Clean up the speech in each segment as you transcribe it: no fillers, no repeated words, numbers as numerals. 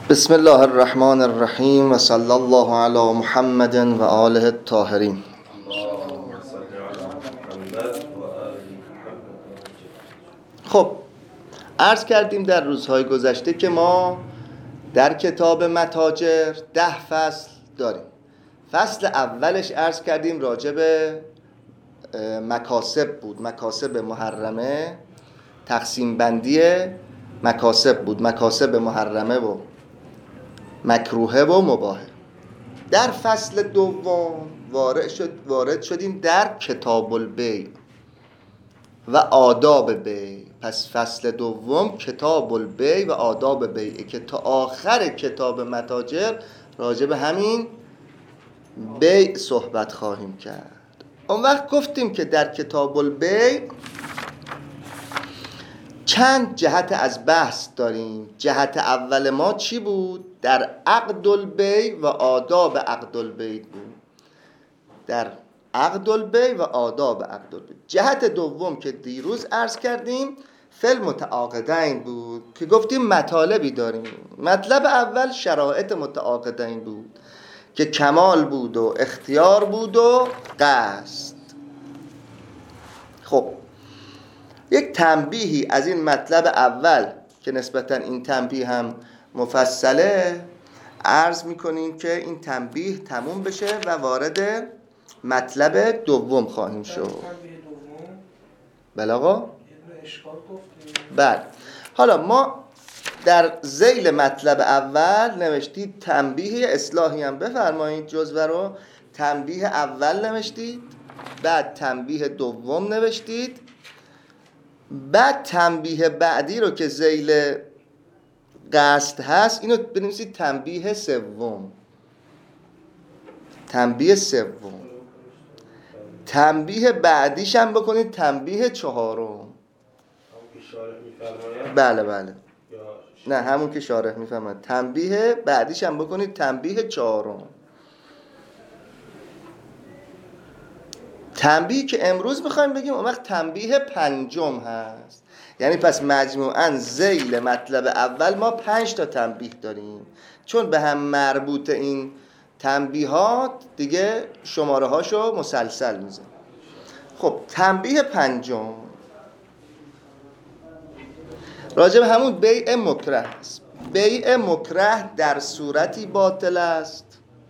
بسم الله الرحمن الرحیم و صلی الله علی محمد و آله الطاهرین. خب عرض کردیم در روزهای گذشته که ما در کتاب متاجر 10 فصل داریم. فصل اولش عرض کردیم راجع به مکاسب بود، مکاسب محرمه، تقسیم بندی مکاسب بود، مکاسب محرمه و مکروهه و مباحه. در فصل دوم وارد شدیم در کتاب البیع و آداب بیع. پس فصل دوم کتاب البیع و آداب بیع که تا آخر کتاب متاجر راجع به همین بیع صحبت خواهیم کرد. اون وقت گفتیم که در کتاب البیع چند جهت از بحث داریم. جهت اول ما چی بود؟ در عقد البیع و آداب عقد البیع بود. در عقد البیع و آداب عقد البیع. جهت دوم که دیروز عرض کردیم فی المتعاقدین بود که گفتیم مطالبی داریم. مطلب اول شرایط متعاقدین بود که کمال بود و اختیار بود و قصد. خب یک تنبیهی از این مطلب اول که نسبتاً این تنبیه هم مفصله عرض میکنیم که این تنبیه تموم بشه و وارد مطلب دوم خواهیم شد. بله آقا؟ بله. حالا ما در ذیل مطلب اول نوشتید تنبیه اصلاحی هم بفرمایید جزوه رو. تنبیه اول نوشتید، بعد تنبیه دوم نوشتید، بعد تنبیه بعدی رو که ذیل قصد هست اینو بنویسید تنبیه سوم. تنبیه سوم. تنبیه بعدیش هم بکنید تنبیه چهارم. بله بله. نه همون که شارح میفهمد. تنبیه بعدیش هم بکنید تنبیه چهارم. تنبیه که امروز میخوایم بگیم اون وقت تنبیه پنجم هست. یعنی پس مجموعاً ذیل مطلب اول ما 5 تا تنبیه داریم، چون به هم مربوط این تنبیهات دیگه شماره هاشو مسلسل میزنیم. خب تنبیه پنجم راجع به همون بیع مکره است. بیع مکره در صورتی باطل است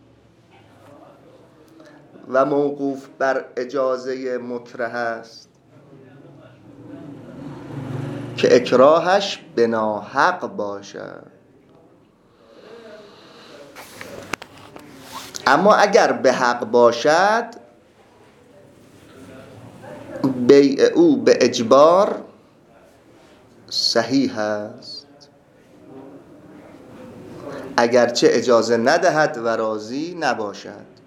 و موقوف بر اجازه مکره است که اکراهش به ناحق باشد. اما اگر به حق باشد بیع او به اجبار صحیح است، اگرچه اجازه ندهد و راضی نباشد.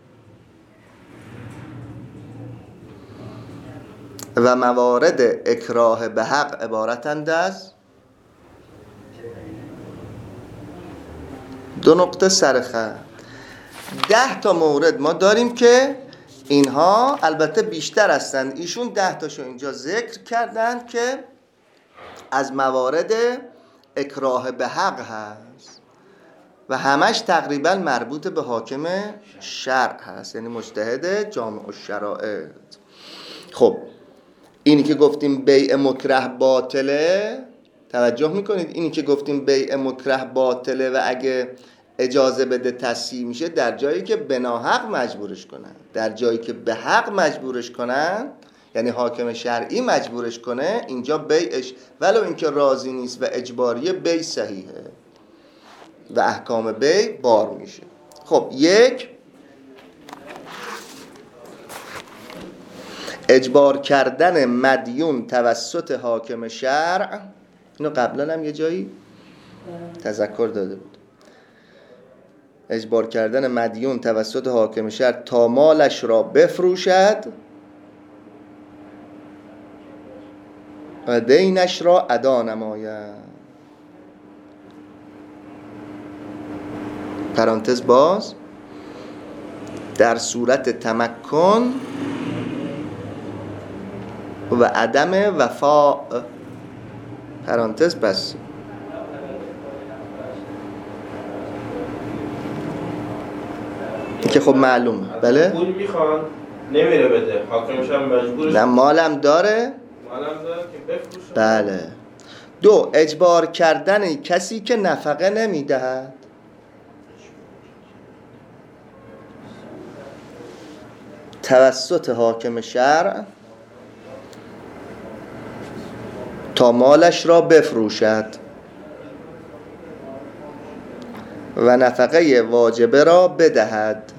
و موارد اکراه به حق عبارتند از 2 نقطه سرخط. 10 تا مورد ما داریم که اینها البته بیشتر هستند. ایشون 10 تاشو اینجا ذکر کردن که از موارد اکراه به حق هست و همش تقریبا مربوط به حاکم شرع هست، یعنی مجتهد جامع الشرائع. خب اینی که گفتیم بیع مکره باطله، توجه میکنید؟ اینی که گفتیم بیع مکره باطله و اگه اجازه بده تصحیح میشه در جایی که به ناحق مجبورش کنن. در جایی که به حق مجبورش کنن، یعنی حاکم شرعی مجبورش کنه، اینجا بیعش ولو اینکه راضی نیست و اجباریه بیع صحیحه و احکام بیع بار میشه. خب یک، اجبار کردن مدیون توسط حاکم شرع. اینو قبلا هم یه جایی تذکر داده بود. اجبار کردن مدیون توسط حاکم شرع تا مالش را بفروشد و دینش را ادا نماید. پرانتز باز، در صورت تمکن و عدم وفاء، پرانتز بس. که خب معلومه. بله پول میخوان نمیره بده، حاکمش هم مجبورش. نه مالم داره که بفروشه. بله. دو، اجبار کردن کسی که نفقه نمیدهد. توسط حاکم شرع تا مالش را بفروشد و نفقه واجبه را بدهد.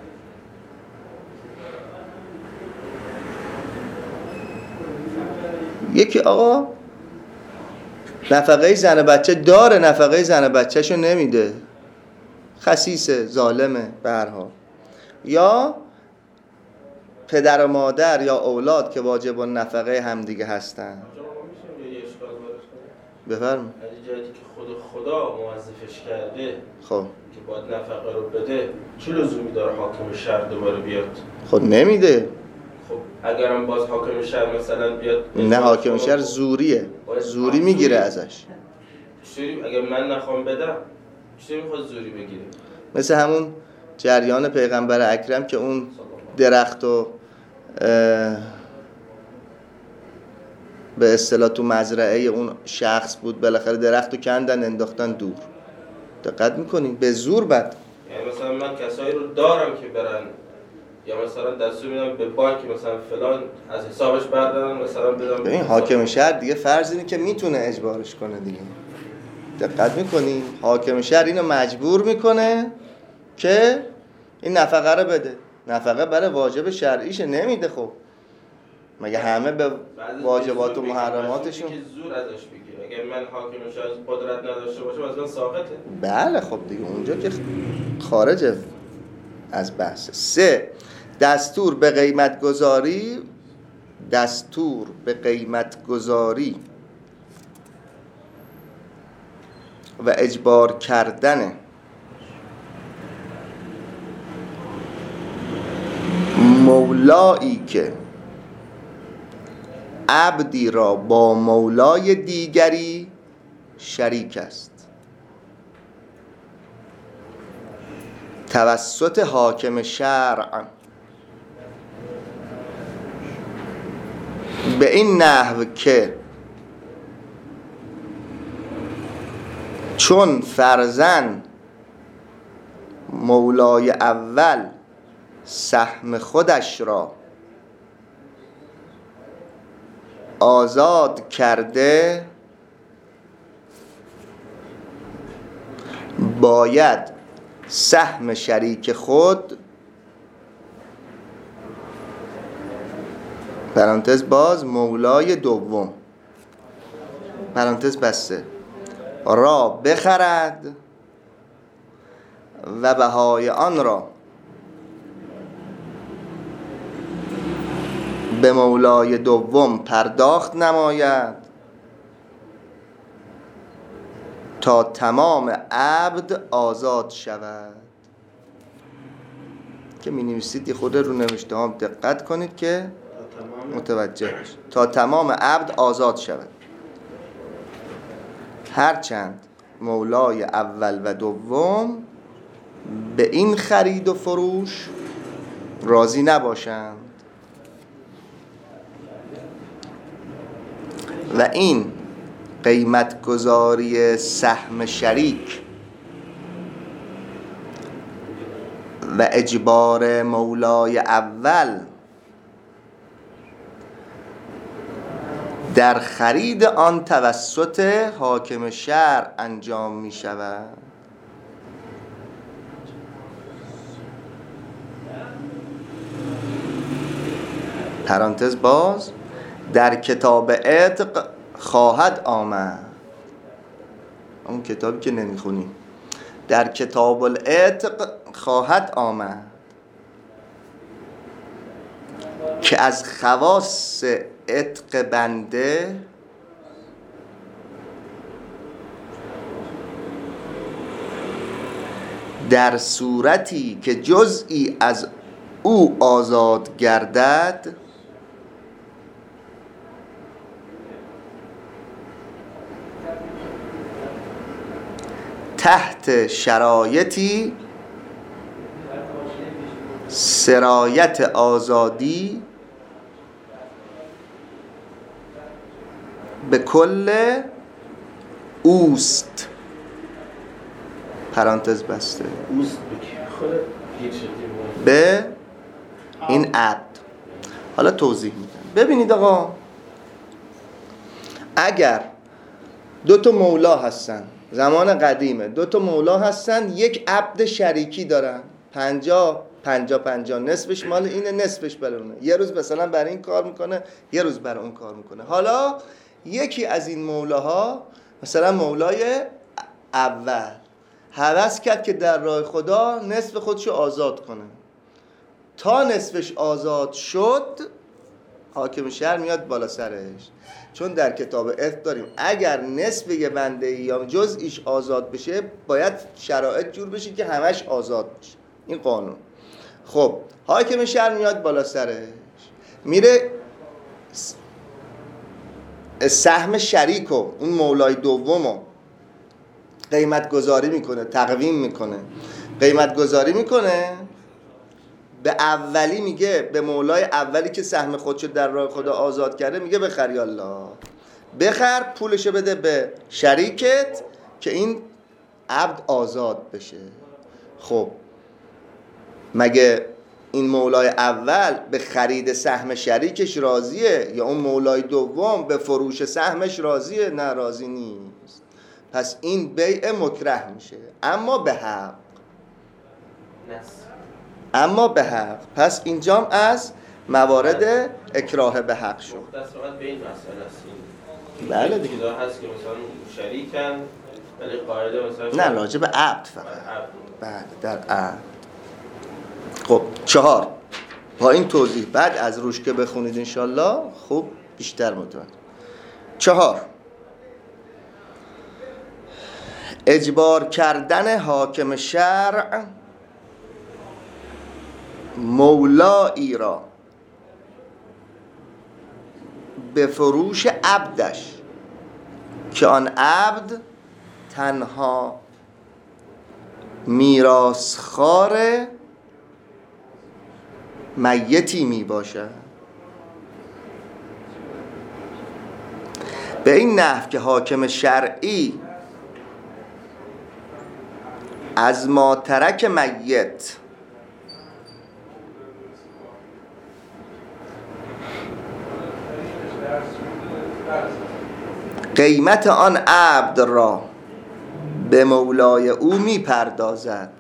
یکی آقا نفقه زن بچه داره، نفقه زن بچه شو نمیده، خسیسه، ظالمه به هر حال. یا پدر و مادر یا اولاد که واجب النفقه همدیگه هستن. بفرم. جایی که خدا موظفش کرده خب که باید نفقه رو بده، چه لزومی داره حاکم شهر دوباره بیاد؟ خب نمیده. خب اگرم باز حاکم شهر مثلا بیاد، نه حاکم شهر زوریه، زوری میگیره ازش. اگر من نخوام بدم چطوری میخواد زوری بگیره؟ مثل همون جریان پیغمبر اکرم که اون درخت و به اصطلاح تو مزرعه اون شخص بود، بالاخره درخت رو کندن انداختن دور. دقت میکنین به زور بد. یعنی مثلا من کسایی رو دارم که برن، یا مثلا دستور میدم به بانک مثلا فلان از حسابش بردارن مثلا بدم. ببین حاکم شهر دیگه فرض اینه که میتونه اجبارش کنه دیگه. دقت میکنین حاکم شهر اینو مجبور میکنه که این نفقه رو بده. نفقه برای واجب شرعیش نمیده. خب مگه همه به واجبات و محرماتشون که زور ازش بگیره؟ اگر من حاکمش از قدرت نداشته باشم از من ساقطه. بله خب دیگه اونجا که خارجه از بحث. 3. دستور به قیمت گذاری و اجبار کردن مولایی که عبدی را با مولای دیگری شریک است توسط حاکم شرع به این نحو که چون فرزن مولای اول سهم خودش را آزاد کرده، باید سهم شریک خود پرانتز باز مولای دوم پرانتز بسته را بخرد و بهای آن را به مولای دوم پرداخت نماید تا تمام عبد آزاد شود. که می نویسید یه خود رو نوشته هم دقت کنید که متوجه بشید. تا تمام عبد آزاد شود، هرچند مولای اول و دوم به این خرید و فروش راضی نباشند و این قیمت گذاری سهم شریک و اجبار مولای اول در خرید آن توسط حاکم شرع انجام می شود. پرانتز باز در کتاب عتق خواهد آمد، اون کتابی که نمیخونیم، در کتاب العتق خواهد آمد که از خواص عتق بنده در صورتی که جزئی از او آزاد گردد تحت شرایطی سرایت آزادی به کل اوست، پرانتز بسته، اوست بکی خود گیر شدیم به این عبد. حالا توضیح میدم. ببینید آقا، اگر دو تا مولا هستن، زمان قدیمه دو تا مولا هستن، یک عبد شریکی دارن، 50 نصفش مال اینه، نصفش برای اونه. یه روز مثلا برای این کار میکنه، یه روز برای اون کار میکنه. حالا یکی از این مولاها، مثلا مولای اول، هوس کرد که در راه خدا نصف خودشو آزاد کنه. تا نصفش آزاد شد، حاکم شهر میاد بالا سرش. چون در کتاب اثم داریم اگر نصف یه بنده یا جزئیش آزاد بشه، باید شرایط جور بشه که همش آزاد بشه. این قانون. خب حاکم شهر میاد بالا سرش، میره سهم شریکو، اون مولای دومو قیمت گذاری میکنه، تقویم میکنه، قیمت گذاری میکنه. به اولی میگه، به مولای اولی که سهم خودشو در راه خدا آزاد کرده، میگه بخر یالله، بخر، پولشو بده به شریکت که این عبد آزاد بشه. خب مگه این مولای اول به خرید سهم شریکش راضیه، یا اون مولای دوم به فروش سهمش راضیه؟ نه، راضی نیست. پس این بیع مکره میشه، اما به حق. اما به حق. پس اینجام از موارد اکراه به حق شد. مختصرات به این مسئله است. بله دیگه. چیزا هست که مثلا شریکن ولی قاعده مثلا نه، راجع به عبد فقط. بله، در عبد. خب 4 با این توضیح بعد از روش که بخونید انشالله خوب بیشتر متوجه. 4 اجبار کردن حاکم شرع مولایی را به فروش عبدش که آن عبد تنها میراثخوار میتی می باشد، به این نحو که حاکم شرعی از ما ترک میت قیمت آن عبد را به مولای او می پردازد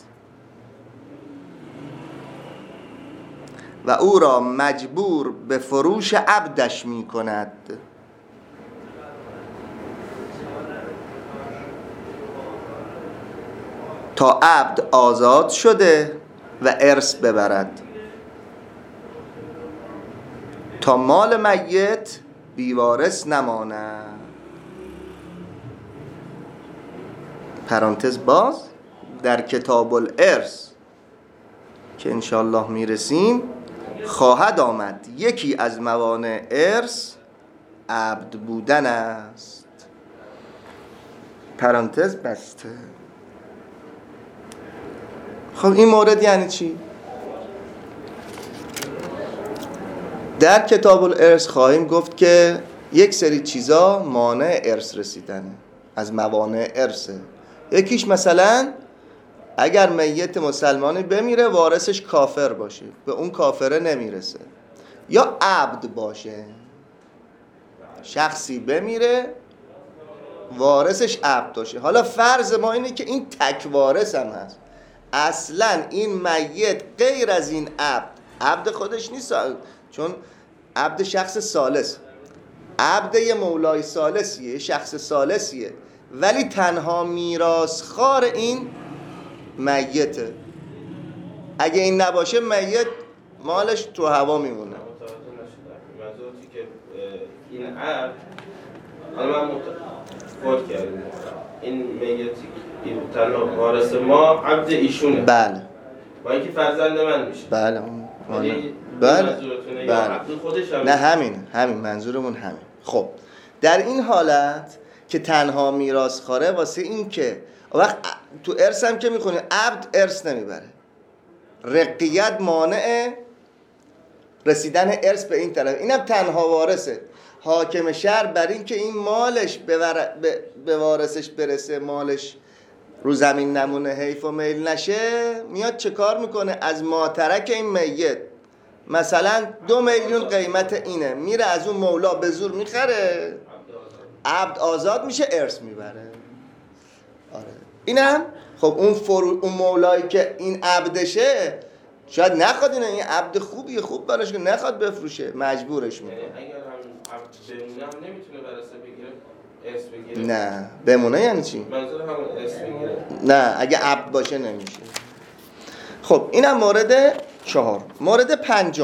و او را مجبور به فروش عبدش می کند تا عبد آزاد شده و ارث ببرد، تا مال میت بیوارث نماند. پرانتز باز، در کتاب الارث که انشالله میرسیم خواهد آمد یکی از موانع ارث عبد بودن است. پرانتز بسته. خب این مورد یعنی چی؟ در کتاب الارث خواهیم گفت که یک سری چیزا مانع ارث رسیدنه، از موانع ارثه. یکیش مثلا اگر میت مسلمانی بمیره وارثش کافر باشه، به اون کافره نمیرسه، یا عبد باشه، شخصی بمیره وارثش عبد باشه. حالا فرض ما اینه که این تک وارث هم هست، اصلا این میت غیر از این عبد خودش نیست، چون عبد شخص ثالث، عبد یه مولای ثالثیه، شخص ثالثیه، ولی تنها میراثخوار این میته. اگه این نباشه میت مالش تو هوا میمونه. منظورتی که این عبد، حالا من فوت کردیم، این میتی این تنها وارث ما عبد ایشونه. بله. با اینکه فرزند من میشه. بله. بله. نه همین منظورمون همین. خب در این حالت که تنها میراثخواره، واسه این که وقت تو ارث هم که میخونی عبد ارث نمیبره، رقیت مانع رسیدن ارث به این طرف. اینم تنها وارثه. حاکم شهر بر این که این مالش به وارثش برسه، مالش رو زمین نمونه، حیف و میل نشه، میاد چه کار میکنه؟ از ماترک این میت مثلا 2 میلیون قیمت اینه، میره از اون مولا به زور میخره، عبد آزاد میشه، ارث میبره. آره اینم خب اون مولایی که این عبدشه شاید نخواد اینه، این عبد خوبیه، خوب براش که نخواد بفروشه، مجبورش میکنه. اگر هم عبد بمونه هم نمیتونه ورثه بگیره، ارث بگیره؟ نه بمونه یعنی چی؟ منظور همون ارث بگیره. نه اگه عبد باشه نمیشه. خب اینم مورد 4. مورد 5،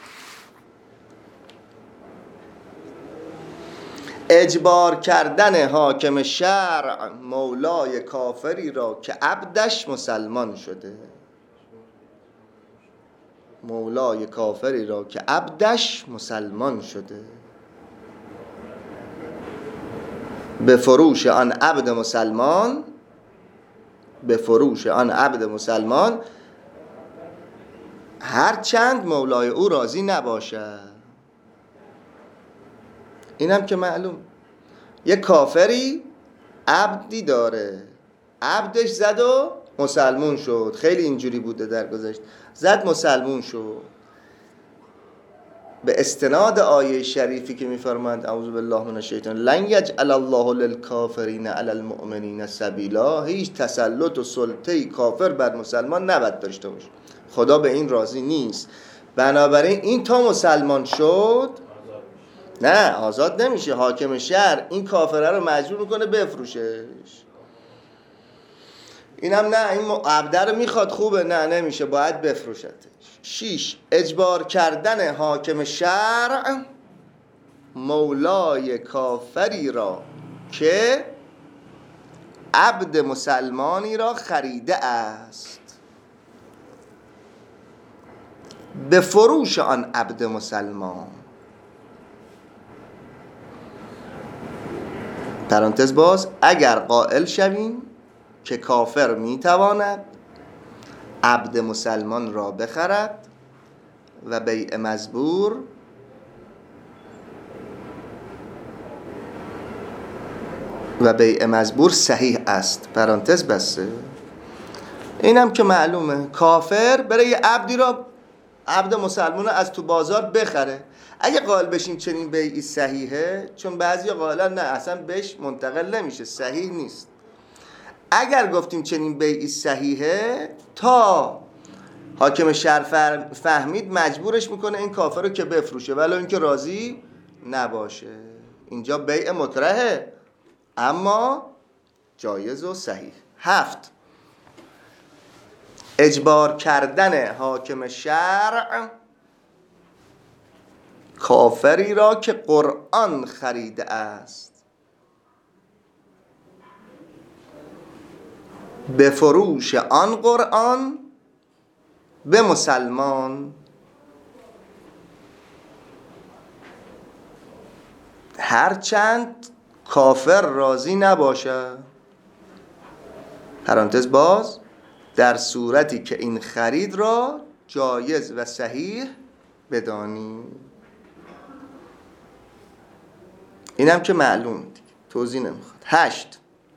اجبار کردن حاکم شرع مولای کافری را که عبدش مسلمان شده. مولای کافری را که عبدش مسلمان شده، به فروش آن عبد مسلمان، به فروش آن عبد مسلمان هر چند مولای او راضی نباشد. اینم که معلوم، یه کافری عبدی داره، عبدش زد و مسلمون شد، خیلی اینجوری بوده در گذشت، زد مسلمون شد، به استناد آیه شریفی که می‌فرماید اعوذ بالله من الشیطان لن یجعل الله للکافرین علی المؤمنین سبیلا، هیچ تسلط و سلطه‌ای کافر بر مسلمان نباید داشته باشه، خدا به این راضی نیست. بنابراین این تا مسلمان شد نه آزاد نمیشه، حاکم شهر این کافره رو مجبور میکنه بفروشش. اینم نه این عبده رو میخواد خوبه، نه نمیشه، باید بفروشتش. 6 اجبار کردن حاکم شرع مولای کافری را که عبد مسلمانی را خریده است به فروش آن عبد مسلمان. پرانتز باز، اگر قائل شویم که کافر میتواند عبد مسلمان را بخرد و بیع مزبور صحیح است. پرانتز بسته. اینم که معلومه کافر بره یه عبدی را، عبد مسلمان از تو بازار بخره. اگه قائل بشیم چنین بیعی صحیحه، چون بعضی قائلن نه اصلا بهش منتقل نمیشه، صحیح نیست. اگر گفتیم چنین بیعی صحیحه، تا حاکم شهر فهمید مجبورش میکنه این کافر رو که بفروشه ولو اینکه راضی نباشه. اینجا بیع مکرهه اما جایز و صحیح. 7 اجبار کردن حاکم شرع کافری را که قرآن خریده است به فروش آن قرآن به مسلمان هرچند کافر راضی نباشه. پرانتز باز، در صورتی که این خرید را جایز و صحیح بدانی. اینم که معلوم دیگه، توضیح نمیخواد. 8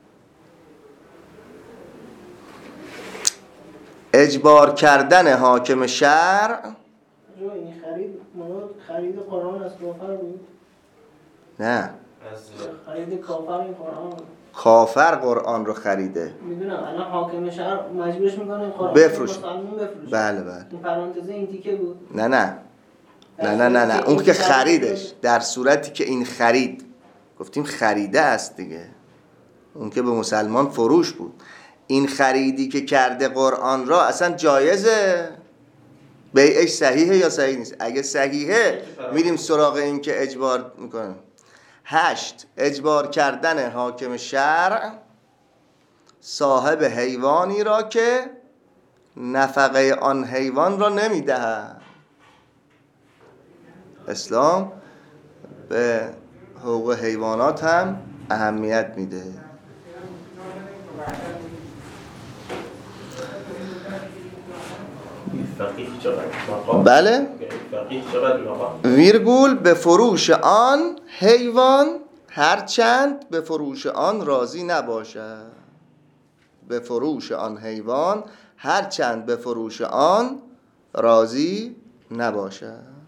اجبار کردن حاکم شرع. این خرید قرآن از کافر بود؟ نه، خرید کافر این قرآن. کافر قرآن رو خریده. میدونم الان حاکم شهر مجبورش میکنه این قرآن بفروش. بفروش. بله بله. این پرانتزه این تیکه بود. نه اون که خریدش، در صورتی که این خرید، گفتیم خریده است دیگه، اون که به مسلمان فروش بود. این خریدی که کرده قرآن را اصلا جایزه؟ بیعش صحیحه یا صحیح نیست؟ اگه صحیحه میریم سراغ این که اجبار میکنه. 8 اجبار کردن حاکم شرع صاحب حیوانی را که نفقه آن حیوان را نمیدهد. اسلام به حقوق حیوانات هم اهمیت میده. فقیه چقدر مقام؟ بله. فقیه چقدر مقام؟ ویرگول به فروش آن حیوان هرچند به فروش آن راضی نباشد. به فروش آن حیوان هرچند به فروش آن راضی نباشد.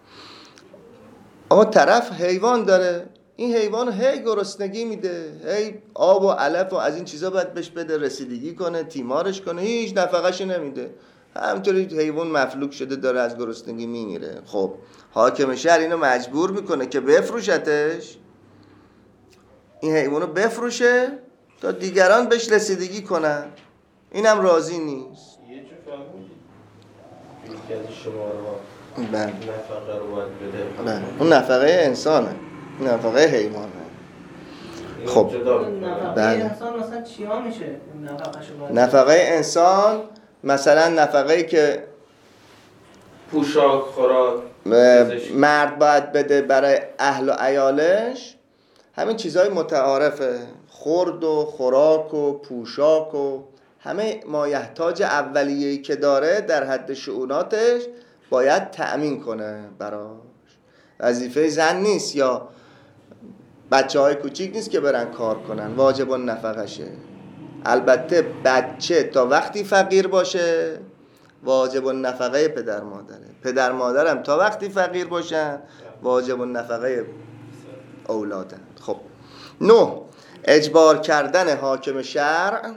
اما طرف حیوان داره، این حیوان هی گرسنگی میده، هی آب و علف و از این چیزا باید بهش بده، رسیدگی کنه، تیمارش کنه، هیچ نفقش نمیده، همینطوری حیوان مفلوک شده داره از گرسنگی میمیره. خب حاکم شهر اینو مجبور میکنه که بفروشتش، این حیوانو بفروشه تا دیگران بهش رسیدگی کنن. اینم راضی نیست. یه جو فهمیدید یکی از شما رو بله. نفقه رو باید بده. بله. اون نفقه انسانه، اون نفقه حیوانه. خب نفقه بله. انسان مثلا چیا میشه؟ نفقه انسان مثلا نفقه‌ای که پوشاک، خوراک، مرد باید بده برای اهل و عیالش، همین چیزهای متعارفه، خورد و خوراک و پوشاک و همه مایحتاج اولیه‌ای که داره در حد شؤوناتش باید تأمین کنه براش. وظیفه زن نیست یا بچه‌های کوچیک نیست که برن کار کنن، واجب النفقشه. البته بچه تا وقتی فقیر باشه واجب النفقه پدر مادره، پدر مادرم تا وقتی فقیر باشن واجب النفقه اولادن. خب 9. اجبار کردن حاکم شرع.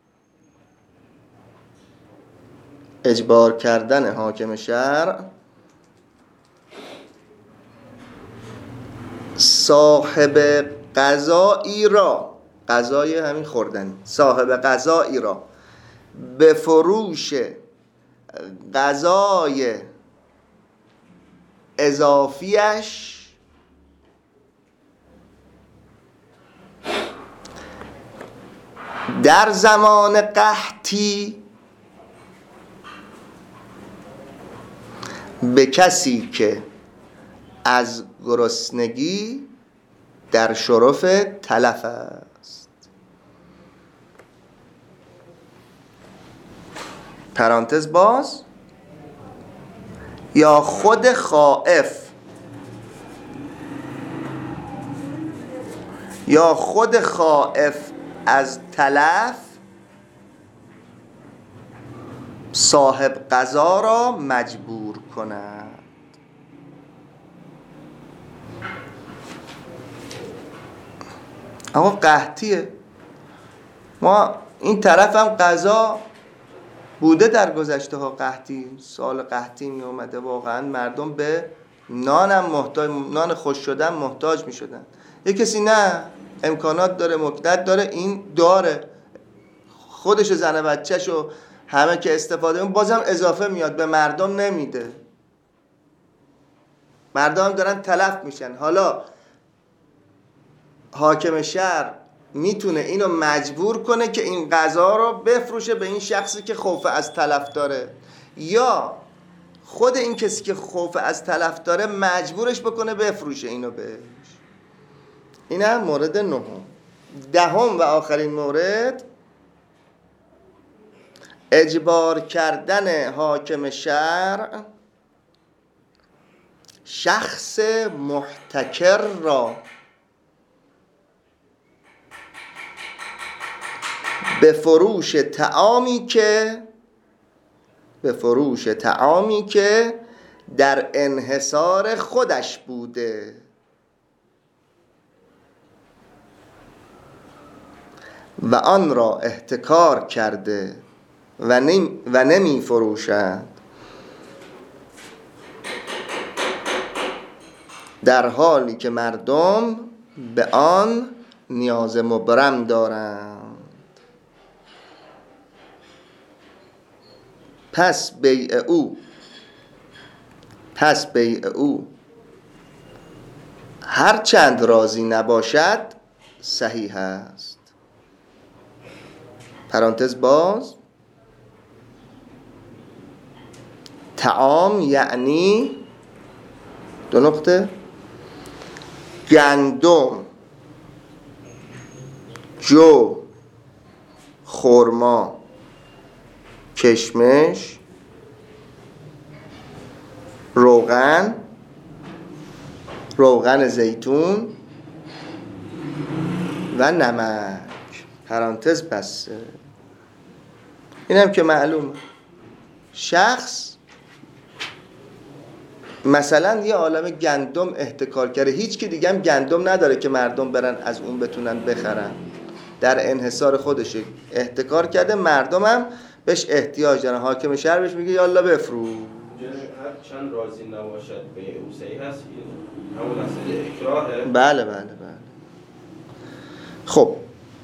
اجبار کردن حاکم شرع صاحب قضایی را، قضای همین خوردن، صاحب قضایی را به فروش قضای اضافیش در زمان قحطی به کسی که از گرسنگی در شرف تلف است. پرانتز باز. یا خود خائف، یا خود خائف از تلف صاحب قضا را مجبور کند. اما قحطیه، ما این طرف هم قضا بوده در گذشته ها، قحطی، سال قحطی می اومده، واقعا مردم به نانم محتاج، نان خوش شدن محتاج می شدن. یه کسی نه امکانات داره، مکنت داره، این داره، خودش و زن بچه‌ش و همه که استفاده اون بازم اضافه میاد به مردم نمیده، مردم دارن تلف میشن. حالا حاکم شهر میتونه اینو مجبور کنه که این غذا رو بفروشه به این شخصی که خوف از تلف داره، یا خود این کسی که خوف از تلف داره مجبورش بکنه بفروشه اینو بهش. این هم مورد 9. 10 و آخرین مورد، اجبار کردن حاکم شرع شخص محتکر را به فروش طعامی که در انحصار خودش بوده و آن را احتکار کرده و نمی فروشد، در حالی که مردم به آن نیاز مبرم دارند. پس بیع او هر چند راضی نباشد صحیح است. پرانتز باز. طعام یعنی 2 نقطه گندم، جو، خرما، کشمش، روغن زیتون و نمک پرانتز بسته. اینم که معلومه شخص مثلا یه عالم گندم احتکار کرده، هیچ کی دیگه هم گندم نداره که مردم برن از اون بتونن بخرن، در انحصار خودش احتکار کرده، مردم هم بهش احتیاج دارن. حاکم شهر بهش میگه یالا بفروش. هر چند راضی نباشد به او صحیح هست، همون اصل اکراهه. بله. خب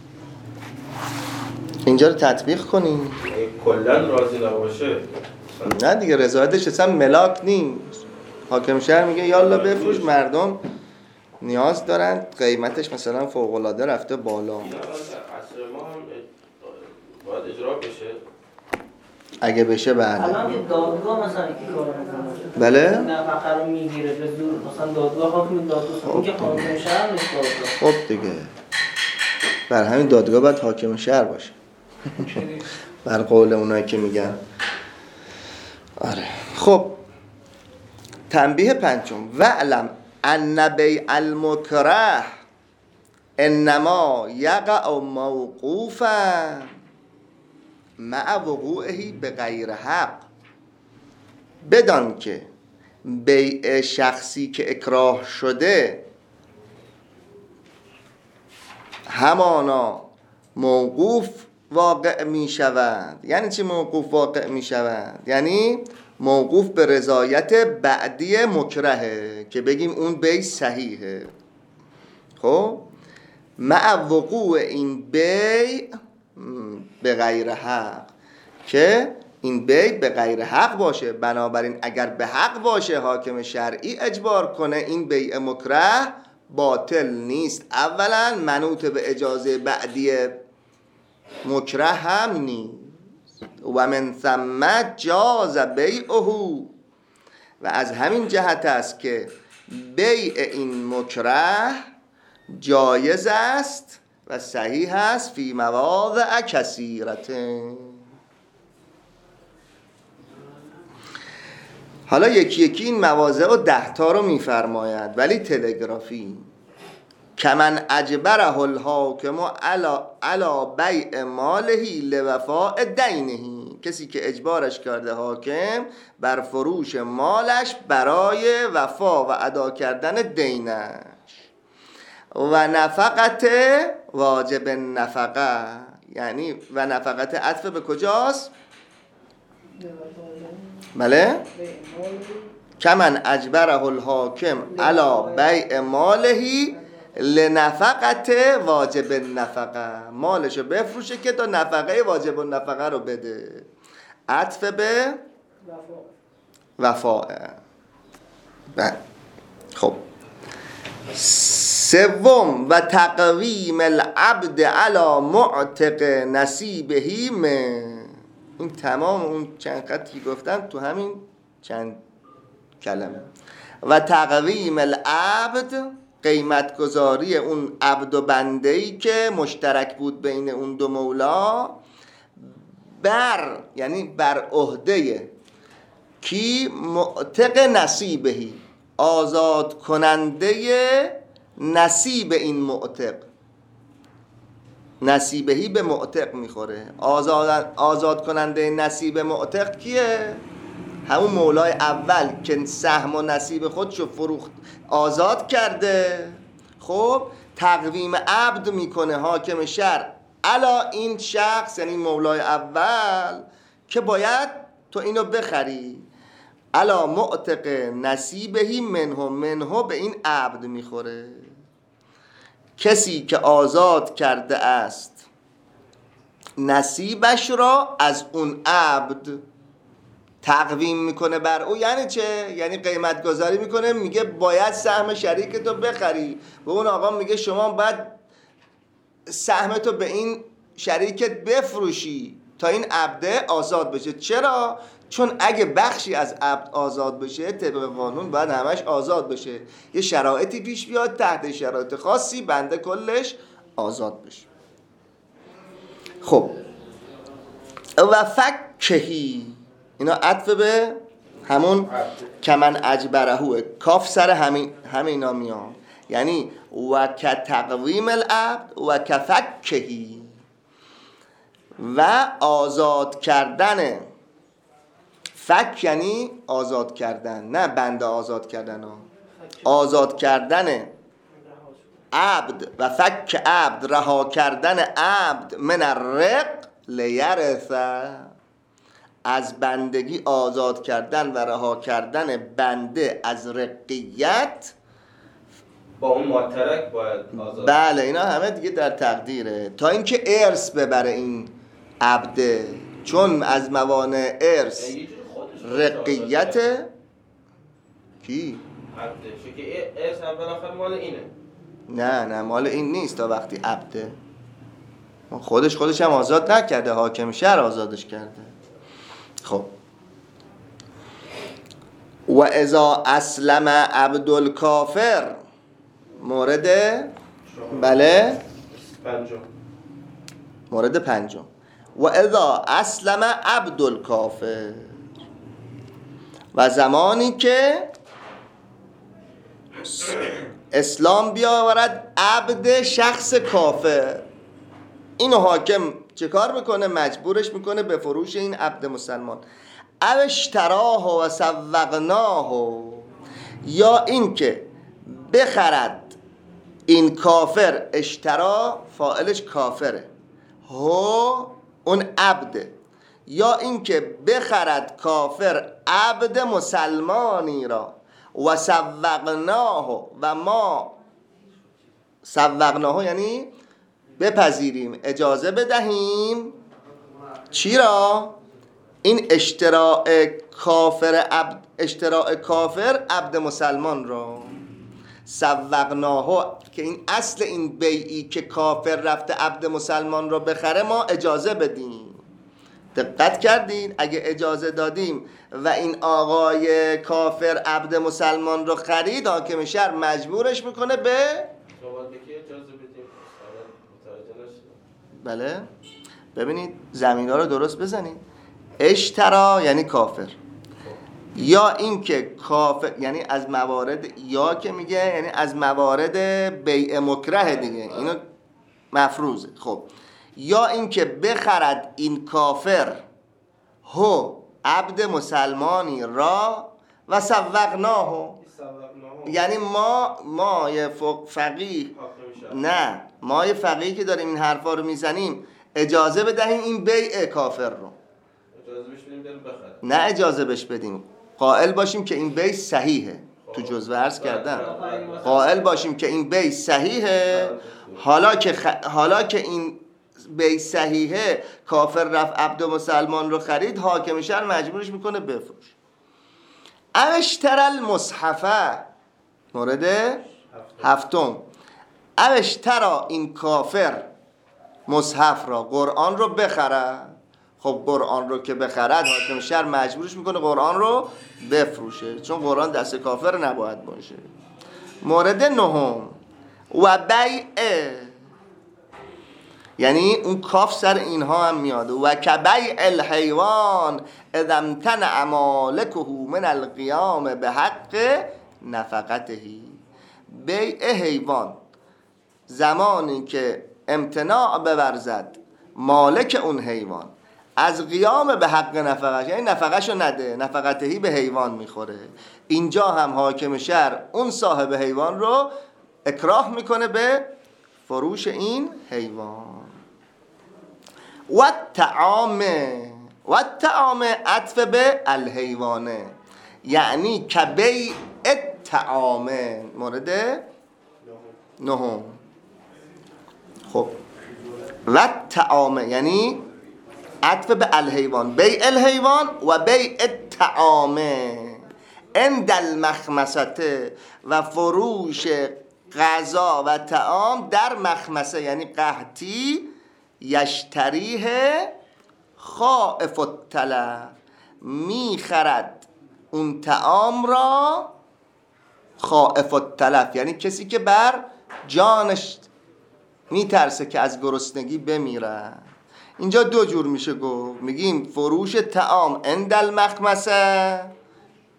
اینجا رو تطبیق کنیم. کلن راضی نباشه نه دیگه، رضایتش اصلا ملاک نیست. حاکم شهر میگه یالا بفروش، مردم نیاز دارن، قیمتش مثلا فوق العاده رفته بالا. عصر ما هم باید اجرا بشه. اگه بشه بله. الان که دادگاه مثلا این کارو میکنه، بله نفقه رو میگیره به زور، مثلا دادگاه حاکم دادگاه اون که قانون شهر نیست دادگاه. خب دیگه بر همین دادگاه باید حاکم شهر باشه بر قول اونایی که میگن. آره خب تنبیه پنجم، وعلم ان بیع المکره انما یقع موقوفا مع وقوعه به غیر حق. بدان که بیع شخصی که اکراه شده همانا موقوف واقع می شود. یعنی چی موقوف واقع می شود؟ یعنی موقوف به رضایت بعدی مکرهه که بگیم اون بیع صحیحه. خب مع وقوع این بیع به غیر حق، که این بیع به غیر حق باشه. بنابراین اگر به حق باشه حاکم شرعی اجبار کنه، این بیع مکره باطل نیست. اولا منوط به اجازه بعدی مکره هم نیست. و من ثم جاز بیعه، و از همین جهت است که بیع این مکره جایز است و صحیح است فی مواضع کثیرة. حالا یکی یکی این مواضع رو 10 تا رو میفرماید ولی تلگرافی. کمن اجبره الحاکم علی بیع ماله لوفاء دینه، کسی که اجبارش کرده حاکم بر فروش مالش برای وفا و ادا کردن دینش. و نفقت واجب نفقه، یعنی و نفقت عطف به کجاست؟ بله کمن اجبره الحاکم علی بیع ماله لنفقت واجب نفقه، مالشو بفروشه که تا نفقه واجب نفقه رو بده. عطف به وفا. خب سوم و تقویم العبد علی معتق نصیبه من. این تمام اون چند خطی گفتم تو همین چند کلمه. و تقویم العبد، قیمت گذاری اون عبد و بنده‌ای که مشترک بود بین اون دو مولا، بر یعنی بر عهده کی؟ معتق نصیبهی، آزاد کننده نصیب این معتق. نصیبهی به معتق میخوره. آزاد کننده نصیب معتق کیه؟ همون مولای اول که سهم و نصیب خودشو فروخت آزاد کرده. خب تقویم عبد میکنه حاکم شهر علا این شخص، یعنی مولای اول، که باید تو اینو بخری. علا معتق نصیبهی منه به این عبد میخوره. کسی که آزاد کرده است نصیبش را از اون عبد تقویم میکنه بر او. یعنی چه؟ یعنی قیمت گذاری میکنه، میگه باید سهم شریکتو بخری. و اون آقا میگه شما باید سهمتو به این شریکت بفروشی تا این عبده آزاد بشه. چرا؟ چون اگه بخشی از عبد آزاد بشه طبق قانون باید همش آزاد بشه. یه شرایطی پیش بیاد تحت شرایط خاصی بنده کلش آزاد بشه. خب و فکهی، اینا عطف به همون کمن اجبرهوه، کاف سر همینا میان، یعنی و کتقویم العبد و کفکهی، و آزاد کردن. فک یعنی آزاد کردن، نه بنده آزاد کردن ها. آزاد کردن عبد و فک عبد، رها کردن عبد من الرق لیرثه، از بندگی آزاد کردن و رها کردن بنده از رقیت. با اون ماترک باید آزاد. بله اینا همه دیگه در تقدیره، تا اینکه ارث ببره این عبده، چون از موانع ارث رقیت کی؟ عبده، چون که ارث اول آخر مال اینه. نه مال این نیست تا وقتی عبده. خودش هم آزاد نکرده، حاکم شهر آزادش کرده. خب و اذا اسلم عبدالکافر، مورد بله مورد پنجم، و اذا اسلم عبدالکافر، و زمانی که اسلام بیاورد عبد شخص کافر، اینو حاکم چه کار میکنه؟ مجبورش میکنه به فروش این عبد مسلمان. او اشتراه و سوقناه، یا این که بخرد این کافر، اشترا فاعلش کافره، هو اون عبده، یا این که بخرد کافر عبد مسلمانی را، و سوقناه، و ما سوقناه یعنی بپذیریم، اجازه بدهیم چی را؟ این اشتراء کافر عبد مسلمان را. سوقناه که این اصل این بیعی که کافر رفته عبد مسلمان را بخره، ما اجازه بدیم. دقت کردین؟ اگه اجازه دادیم و این آقای کافر عبد مسلمان رو خرید، حاکم شهر مجبورش میکنه به بله. ببینید زمین ها رو درست بزنید. اشترا یعنی کافر، یا این که کافر یعنی از موارد، یا که میگه یعنی از موارد بیع مکره دیگه، اینو مفروضه. خب یا این که بخرد این کافر هو عبد مسلمانی را، و سوقناه، یعنی ما یه فقیه، نه ما یه فقیه که داریم این حرفا رو میزنیم، اجازه بدهیم این بیع کافر رو، اجازه بهش بدیم بخره، نه اجازه بهش بدیم، قائل باشیم که این بیع صحیحه. تو جزوه عرض کردم قائل باشیم که این بیع صحیحه. حالا که این بیع صحیحه، کافر رفت عبد مسلمان رو خرید، حاکم شهر مجبورش میکنه بفروش. اوشتر المصحفه، مورد هفتم، اوشترا این کافر مصحف را، قرآن رو بخره. خب قرآن رو که بخرد، حاکم شهر مجبورش میکنه قرآن رو بفروشه، چون قرآن دست کافر نباید باشه. مورد نهم، و بیع، یعنی اون کاف سر اینها هم میاد. و کبیع الحیوان اذا امتنع مالکه من القیام به حق نفقته، بیع حیوان زمانی که امتناع بورزد مالک اون حیوان از قیام به حق نفقش، یعنی نفقشو نده، نفقتهی به حیوان میخوره، اینجا هم حاکم شهر اون صاحب حیوان رو اکراه میکنه به فروش این حیوان. و الطعام عطف به الحیوانه، یعنی کبیع الطعام، مورد نهم. خب و الطعام یعنی عطف به الحیوان، بیع الحیوان و بیع الطعام عند المخمسه، و فروش غذا و طعام در مخمسه یعنی قحطی، یشتریه خائف التلف، میخرد اون طعام را خائف التلف، یعنی کسی که بر جانش میترسه که از گرسنگی بمیره. اینجا دو جور میشه گفت، میگیم فروش طعام عند المخمسه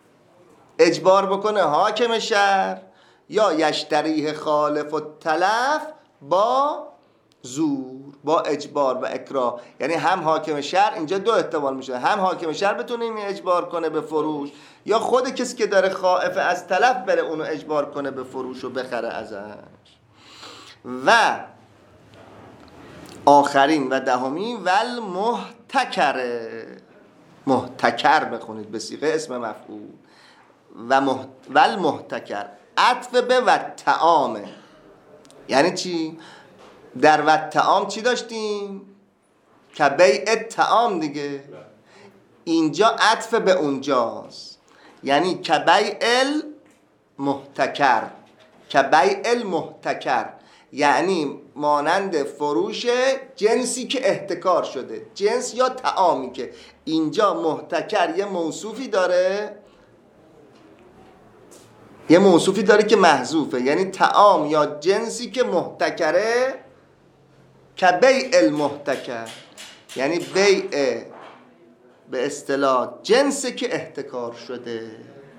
اجبار بکنه حاکم شهر، یا یشتریه خالف التلف با زور، با اجبار و اکراه. یعنی هم حاکم شهر، اینجا دو احتمال میشه، هم حاکم شهر بتونه این اجبار کنه به فروش، یا خود کسی که داره خائف از تلف بره اونو اجبار کنه به فروش و بخره ازش. و آخرین و دهمی والمحتکره، محتکر بخونید به صیغه اسم مفعول. والمحتکر عطف به و طعامه. یعنی چی؟ در و طعام چی داشتیم؟ که بیع طعام دیگه. اینجا عطف به اونجاست، یعنی که بیع المحتکر، که بیع المحتکر، یعنی مانند فروش جنسی که احتکار شده، جنس یا طعامی که اینجا محتکر یه موصوفی داره، یه موصوفی داره که محذوفه، یعنی طعام یا جنسی که محتکره، که بیع المحتکر، یعنی بیع به اصطلاح جنسی که احتکار شده،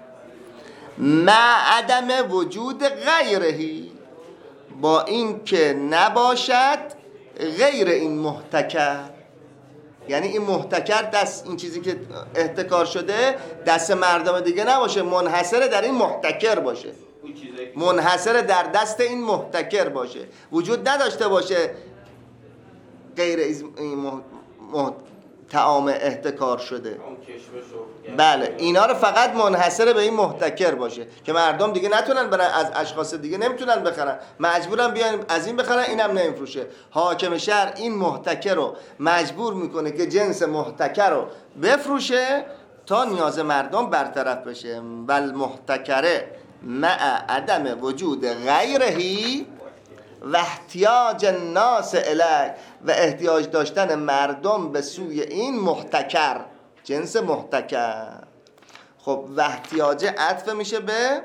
مع عدم وجود غیرهی، با این که نباشد غیر این محتکر. یعنی این محتکر دست، این چیزی که احتکار شده دست مردم دیگه نباشه، منحصر در این محتکر باشه، منحصر در دست این محتکر باشه، وجود نداشته باشه غیر این طعام احتکار شده. بله، اینا رو فقط منحصر به این محتکر باشه که مردم دیگه نتونن برن از اشخاص دیگه نمیتونن بخرن، مجبورن بیان از این بخرن، اینم نمیفروشه. حاکم شهر این محتکر رو مجبور میکنه که جنس محتکر رو بفروشه تا نیاز مردم برطرف بشه. بل محتکره مع عدم وجود غیرهی و احتیاج الناس الیه، و احتیاج داشتن مردم به سوی این محتکر، جنس محتکر. خب و احتیاج عطف میشه به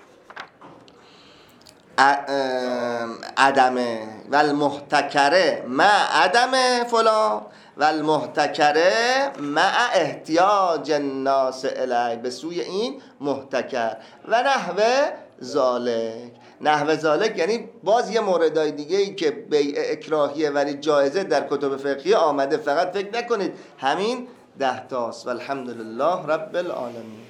عدمه، و المحتکره مع عدم فلان، و المحتکره مع احتیاج الناس الیه، به سوی این محتکر. و نحوه ذالک، نحوه ذالک یعنی باز یه موردای دیگه ای که بیع اکراهیه ولی جایزه در کتب فقهی آمده، فقط فکر نکنید همین 10 تاست. والحمدلله رب العالمین.